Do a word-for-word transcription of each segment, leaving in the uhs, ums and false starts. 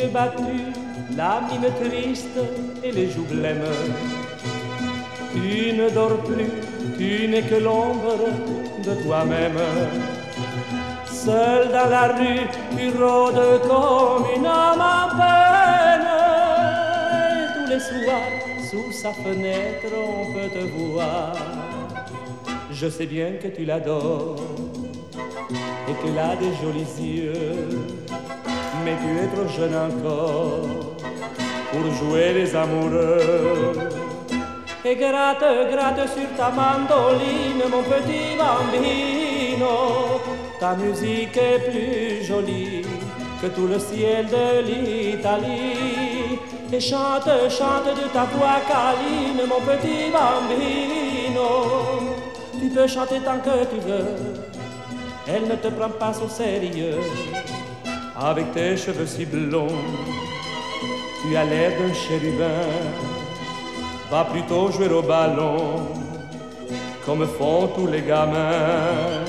battues, la mine triste et les joues blêmes. Tu ne dors plus, tu n'es que l'ombre de toi-même. Seul dans la rue, tu rôdes comme une âme en peine. Et tous les soirs, sous sa fenêtre, on peut te voir. Je sais bien que tu l'adores et qu'elle a des jolis yeux, mais tu es trop jeune encore pour jouer les amoureux. Et gratte, gratte sur ta mandoline, mon petit bambino. Ta musique est plus jolie que tout le ciel de l'Italie. Et chante, chante de ta voix câline, mon petit bambino. Tu peux chanter tant que tu veux, elle ne te prend pas au sérieux. Avec tes cheveux si blonds, tu as l'air d'un chérubin. Va plutôt jouer au ballon, comme font tous les gamins.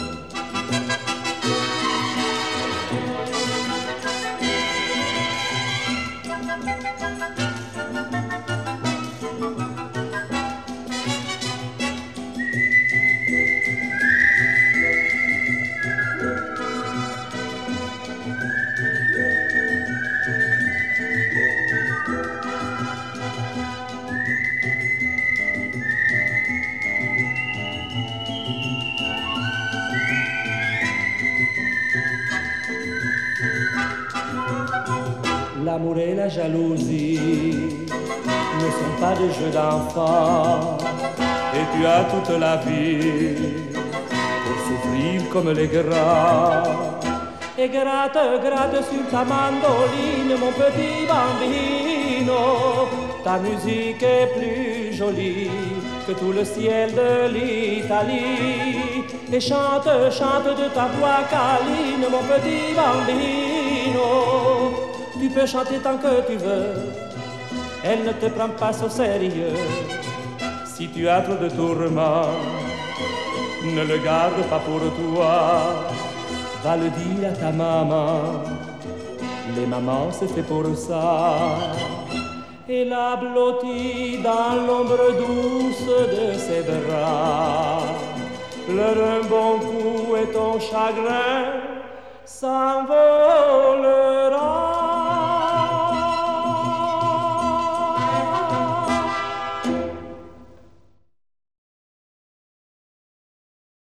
L'amour et la jalousie ne sont pas des jeux d'enfants, et tu as toute la vie pour souffrir comme les grands. Et gratte, gratte sur ta mandoline, mon petit bambino. Ta musique est plus jolie que tout le ciel de l'Italie. Et chante, chante de ta voix câline, mon petit bambino. Tu peux chanter tant que tu veux, elle ne te prend pas au sérieux. Si tu as trop de tourments, ne le garde pas pour toi. Va le dire à ta maman, les mamans c'est fait pour ça. Et la blottit dans l'ombre douce de ses bras. Pleure un bon coup et ton chagrin s'envolera.